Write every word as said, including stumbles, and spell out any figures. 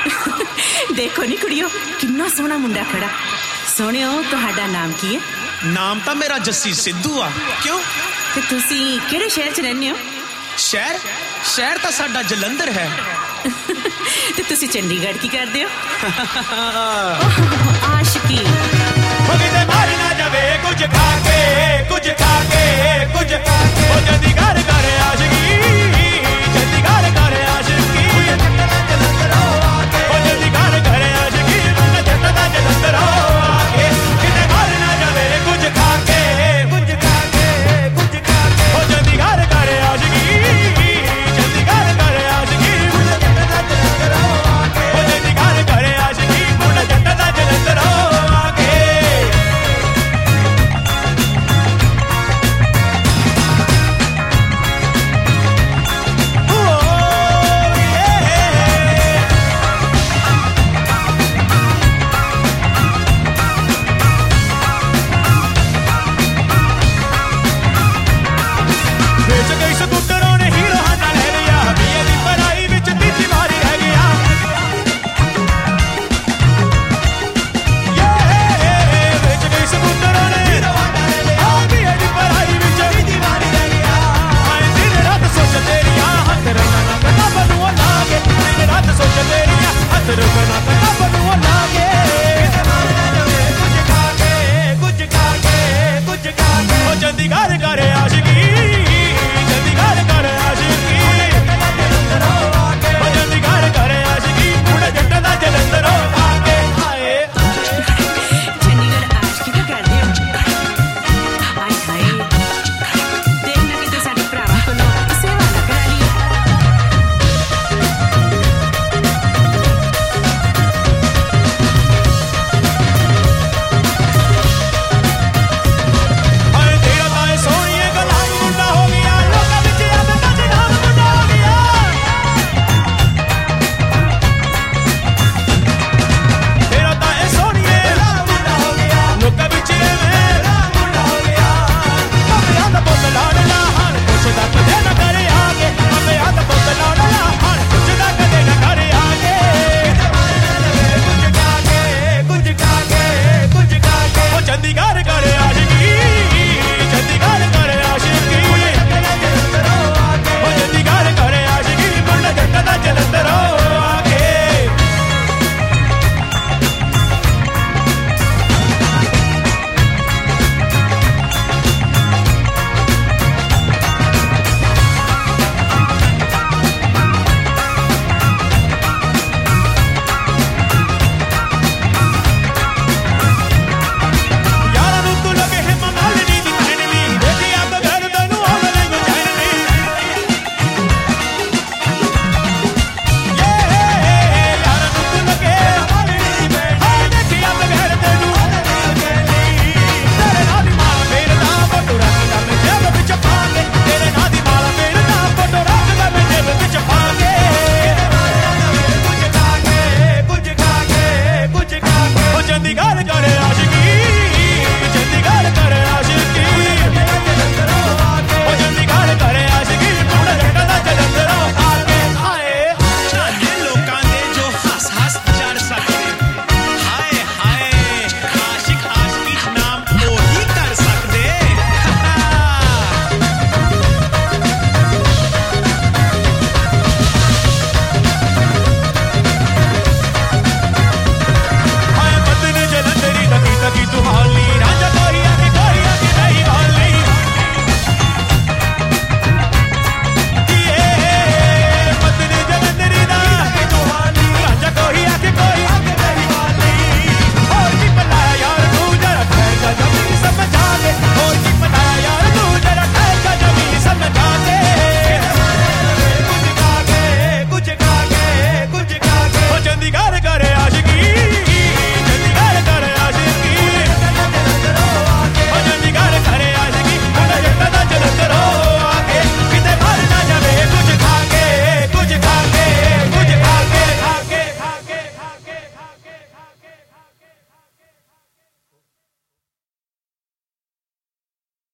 देखो नी कुड़ियो कितना सोहना मुंडा खड़ा। सोहणियो तुहाडा नाम की है? नाम तो मेरा जस्सी सिद्धू आ। क्यों ते तुसी किहड़े शहर च रहंदे हो? शहर शहर तो साडा जलंधर है। ते तुसी चंडीगढ़ की करदे हो? आशिकी मारी ना जावे कुछ खा के कुछ खा के कुछ खा के ओ जदी घर